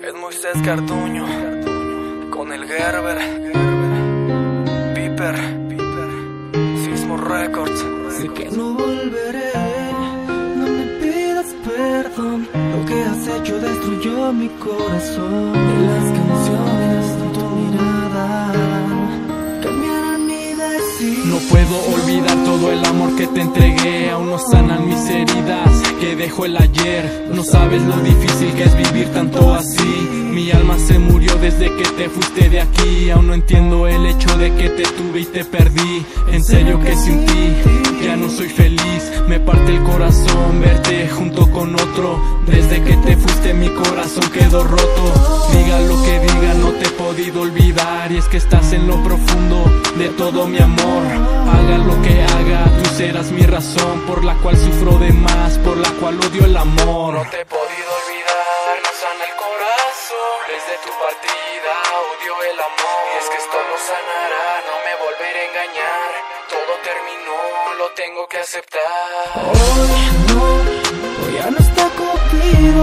Es Moisés Carduño con el Gerber, Piper, Sismo Records. Sé que no volveré, no me pidas perdón. Lo que has hecho destruyó mi corazón. De las canciones de tu mirada cambiarán mi destino. No puedo olvidar todo el amor que te entregué. Aún no sanan mis heridas que dejó el ayer. No sabes lo difícil que es vivir tanto así. Mi alma se murió desde que te fuiste de aquí. Aún no entiendo el hecho de que te tuve y te perdí. En serio que sin ti ya no soy feliz. Me parte el corazón verte junto con otro. Desde que te fuiste mi corazón quedó roto. Diga lo que diga, no te he podido olvidar. Y es que estás en lo profundo de todo mi amor. Haga lo que haga, tú serás mi razón por la cual sufro de más, por la cual odio el amor. No te he podido olvidar, no sana el corazón. Desde tu partida odio el amor. Y es que esto no sanará, no me volveré a engañar. Todo terminó, lo tengo que aceptar. Hoy no, hoy ya no está Cupido.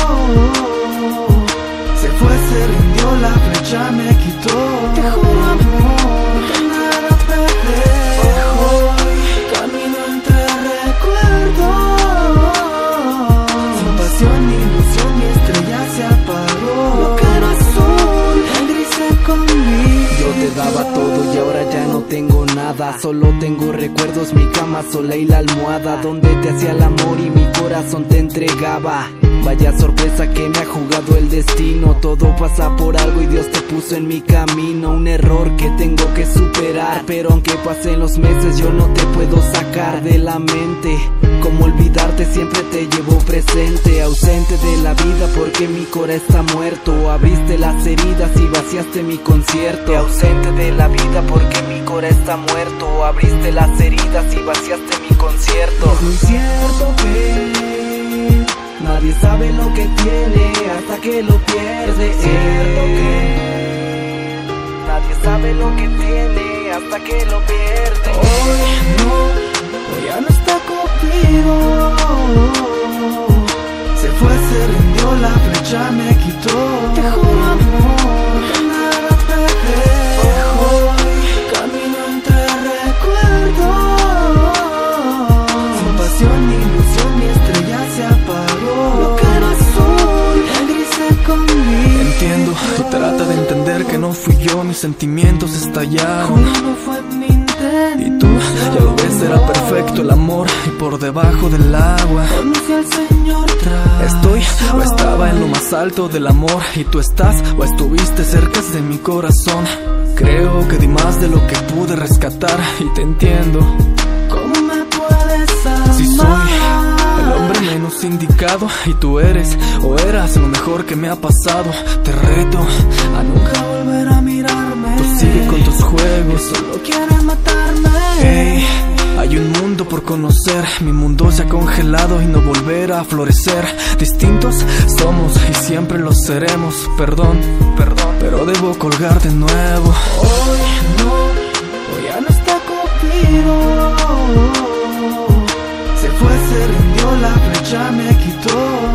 Se fue, se rindió, la flecha me quitó. Te juro amor, que nada te dejo. Camino entre recuerdos. Sin pasión ni ilusión mi estrella se apagó. Lo que era azul, el gris se conmigo. Yo te daba todo y ahora ya no tengo nada. Solo tengo recuerdos, mi cama sola y la almohada donde te hacía el amor y mi corazón te entregaba. Vaya sorpresa que me ha jugado el destino. Todo pasa por algo y Dios te puso en mi camino. Un error que tengo que superar, pero aunque pasen los meses yo no te puedo sacar de la mente. Cómo olvidarte, siempre te llevo presente. Ausente de la vida porque mi cora está muerto. Abriste las heridas y vaciaste mi concierto. Ausente de la vida porque mi cora está muerto. Abriste las heridas y vaciaste mi concierto. Es muy cierto que nadie sabe lo que tiene hasta que lo pierde. Es cierto que nadie sabe lo que tiene hasta que lo pierde. Hoy no, hoy ya no está Cupido. Se fue, se rindió, la flecha me quitó. Te juro amor, que nada te dejo. Camino entre recuerdos. Sin pasión ni ilusión mi estrella se apagó. Lo que era azul, el gris se conmigo. Entiendo, tú trata de entender que no fui yo, mis sentimientos estallaron. No fue mi intento. Y tú, ya lo ves, era perfecto el amor. Y por debajo del agua conocí al Señor tras. estoy o estaba en lo más alto del amor. Y tú estás o estuviste cerca de mi corazón. Creo que di más de lo que pude rescatar. Y te entiendo. ¿Cómo me puedes amar? Si soy el hombre menos indicado y tú eres o eras lo mejor que me ha pasado. Te reto a nunca volver a mirarme. Tú sigue con tus juegos, solo quieres matarme. Hey, hay un mundo por conocer. Mi mundo se ha congelado y no volverá a florecer. Distintos somos y siempre lo seremos. Perdón, pero debo colgar de nuevo. Hoy no, hoy ya no está Cupido. Se fue, se rindió, la flecha me quitó.